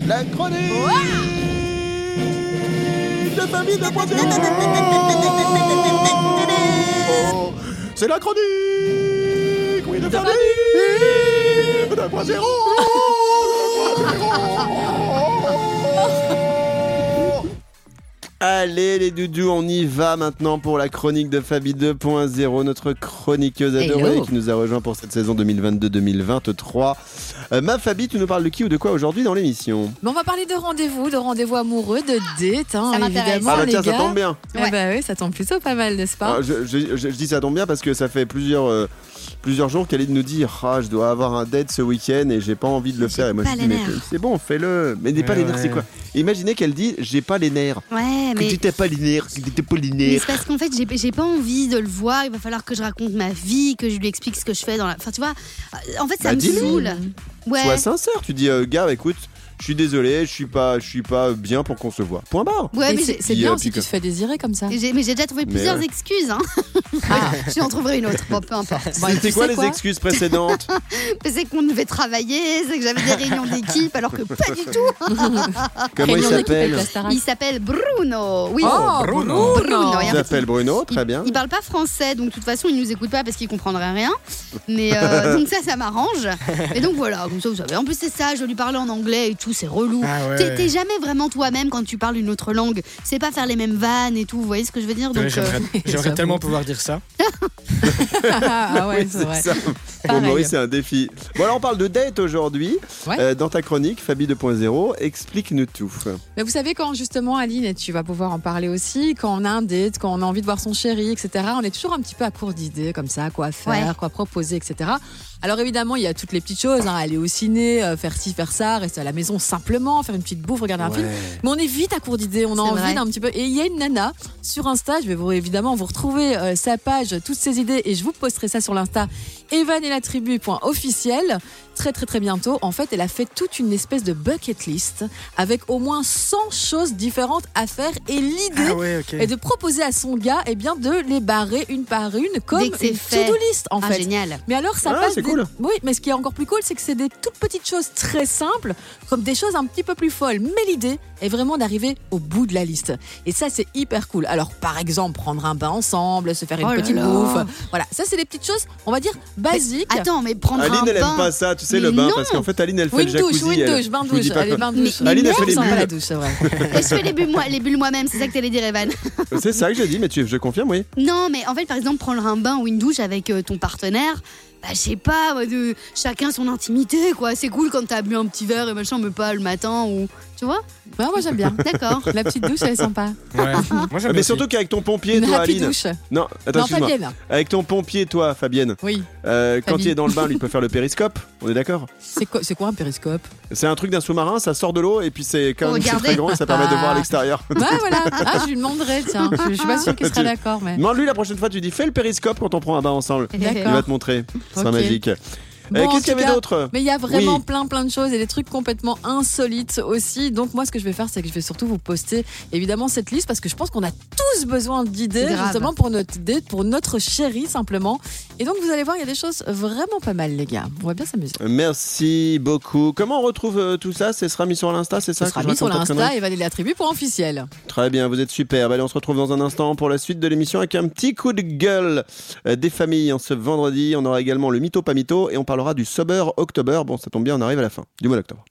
La chronique de famille de Poitiers. C'est la chronique, oui, de famille de Poitiers. Allez les doudous, on y va maintenant pour la chronique de Fabi 2.0, notre chroniqueuse adorée qui nous a rejoint pour cette saison 2022-2023. Ma Fabi, tu nous parles de qui ou de quoi aujourd'hui dans l'émission? On va parler de rendez-vous amoureux, de date, hein, ça m'intéresse. évidemment. Ah bah les tiens, gars. ça tombe bien. Eh bah oui, ça tombe plutôt pas mal, n'est-ce pas? Je dis ça tombe bien parce que ça fait plusieurs jours qu'elle est de nous dire je dois avoir un date ce week-end et j'ai pas envie de le faire. Et moi je dis mais c'est bon, fais-le. Mais n'aie pas les nerfs, c'est quoi? Imaginez qu'elle dit j'ai pas les nerfs. Ouais, mais. Que tu t'as pas les nerfs, que t'es pas les Mais nerfs. c'est parce qu'en fait, j'ai pas envie de le voir. Il va falloir que je raconte ma vie, que je lui explique ce que je fais dans la. Enfin, tu vois, en fait, ça me dis-lui. saoule. Ouais. Sois sincère, tu dis gars, écoute, je suis désolé, je suis pas bien pour qu'on se voit. Point barre. Ouais, Et mais c'est bien si tu te fais désirer comme ça. mais j'ai déjà trouvé plusieurs excuses. Hein. Je en trouverai une autre. Bon, peu importe. C'était quoi les excuses précédentes? C'est qu'on devait travailler, c'est que j'avais des réunions d'équipe, alors que pas du tout. Comment il s'appelle? Il s'appelle Bruno. Oui. Oh, Bruno. Il s'appelle Bruno, très bien. Il parle pas français, donc de toute façon, il nous écoute pas parce qu'il comprendrait rien. Mais donc ça m'arrange. Et donc voilà, comme ça, vous savez. En plus, c'est ça, je lui parlais en anglais et tout, c'est relou. Ah ouais. T'es jamais vraiment toi-même quand tu parles une autre langue. C'est pas faire les mêmes vannes et tout, vous voyez ce que je veux dire? Donc, J'aimerais tellement pouvoir dire ça. Ah ouais, c'est vrai. Ça. Pour Maurice, c'est un défi. Bon, alors on parle de date aujourd'hui. Ouais. Dans ta chronique, Fabi 2.0, explique-nous tout. Mais vous savez, quand justement, Aline, et tu vas pouvoir en parler aussi, quand on a un date, quand on a envie de voir son chéri, etc., on est toujours un petit peu à court d'idées, comme ça, quoi faire, quoi proposer, etc. Alors évidemment, il y a toutes les petites choses, hein, aller au ciné, faire ci, faire ça, rester à la maison simplement, faire une petite bouffe, regarder un film. Mais on est vite à court d'idées, on a envie d'un petit peu. Et il y a une nana sur Insta, je vais évidemment vous retrouver sa page, toutes ses idées, et je vous posterai ça sur l'Insta, evanellatribu.officiel. Très très très bientôt. En fait, elle a fait toute une espèce de bucket list avec au moins 100 choses différentes à faire, et l'idée est de proposer à son gars de les barrer une par une comme une to-do list en fait. Génial. Mais alors ça passe cool. Oui, mais ce qui est encore plus cool, c'est que c'est des toutes petites choses très simples comme des choses un petit peu plus folles, mais l'idée est vraiment d'arriver au bout de la liste. Et ça, c'est hyper cool. Alors par exemple, prendre un bain ensemble, se faire une petite bouffe. Voilà, ça c'est des petites choses, on va dire basiques. Mais, attends, mais prendre Aline, un bain. elle aime pas ça, tu sais, le bain, parce qu'en fait, Aline, elle fait le jacuzzi. Bain douche. Allez, bain douche. Aline, elle fait les Pas la bulles. douche, c'est vrai. Et je fais les bulles moi-même, c'est ça que t'allais dire, Evan. C'est ça que j'ai dit, mais je confirme, oui. Non, mais en fait, par exemple, prendre un bain ou une douche avec ton partenaire, je sais pas, chacun son intimité, quoi. C'est cool quand t'as bu un petit verre et machin, mais pas le matin ou. Tu vois? Ouais, moi j'aime bien. D'accord. La petite douche, elle est sympa. Ouais. Moi, j'aime Mais aussi. surtout qu'avec ton pompier, Une toi, happy Aline. douche. Non, attends, Non, excuse-moi. Fabienne. Avec ton pompier, toi, Fabienne. Oui. Quand il est dans le bain, lui, il peut faire le périscope. On est d'accord? C'est quoi un périscope? C'est un truc d'un sous-marin, ça sort de l'eau et puis c'est quand même c'est Regardez. très grand et ça permet de voir à l'extérieur. Ouais, voilà. Je lui demanderai, tiens. Je suis pas sûre qu'il serait d'accord, mais. Demande-lui la prochaine fois, tu dis fais le périscope quand on prend un bain ensemble. Il va D'accord. te montrer. Ce sera Ok. magique. Bon, en Qu'est-ce qu'il y tout avait cas, d'autre? Mais il y a vraiment Oui. plein de choses et des trucs complètement insolites aussi. Donc moi, ce que je vais faire, c'est que je vais surtout vous poster évidemment cette liste parce que je pense qu'on a tous besoin d'idées Grave. justement pour notre date, pour notre chéri simplement. Et donc vous allez voir, il y a des choses vraiment pas mal, les gars. On va bien s'amuser. Merci beaucoup. Comment on retrouve tout ça? Ce sera mis sur l'Insta, c'est ça? Ça sera que je mis sur raconte pas de l'Insta conneries et Valérie Attribut pour officiel. Très bien, vous êtes super. Allez, on se retrouve dans un instant pour la suite de l'émission avec un petit coup de gueule des familles. En ce vendredi, on aura également le mytho pas mytho et on parlera du Sober October. Bon, ça tombe bien, on arrive à la fin du mois d'octobre.